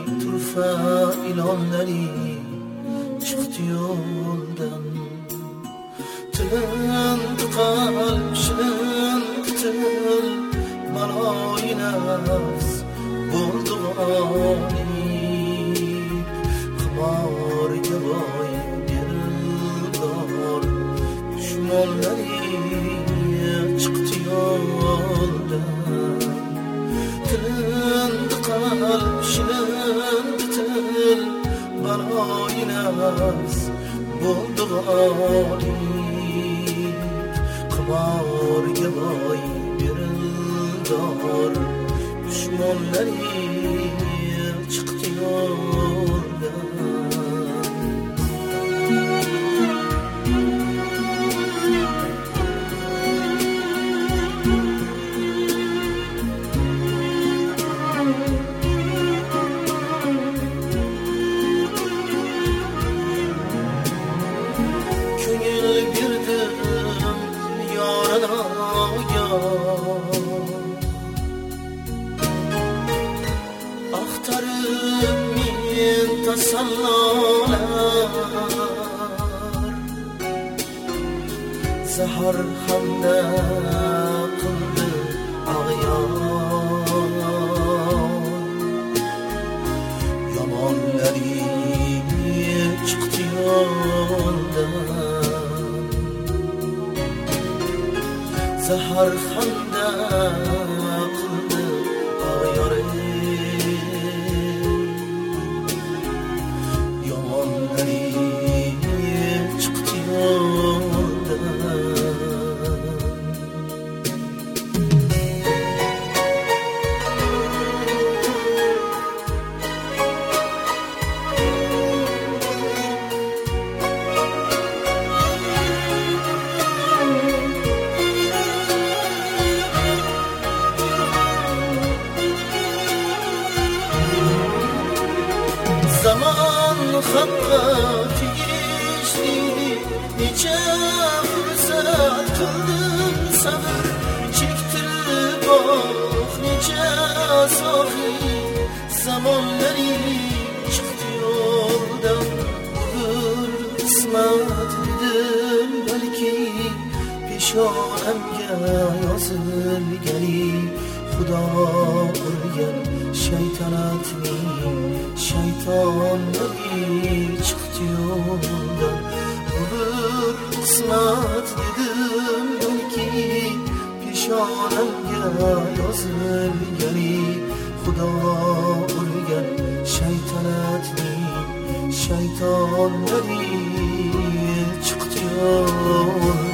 turfa ilonlari chiqdi yo'ldan. Tindi qalb shirin til baloyi nafs bo'ldi g'olib. Qimorga boy dildor dushmonlari chiqdi yo'ldan. Tindi qalb shirin til baloyi nafs bo'ldi g'olib. Qimorga boy dildor dushmonlari chiqdi yo'ldan. Axtarib men tasallolar, zahar hamda qildi ag'yor. Yomonlari chiqdi yo'ldan, zahar hamda qildi ag'yor. Yomonlari chiqdi yo'ldan. Zaman haqqa tegishli necha fursat qildim sabr chektirib oh necha sohi. Zamonlari chiqdi yo'ldan, bir qismat dedim balki peshonamga yozilgani. Xudo urgan shaytonatning shaytonlari chiqdi yo'ldan. Bir qismat dedim balki peshonamga yozilgani. Xudo urgan shaytonatning shaytonlari chiqdi yo'ldan.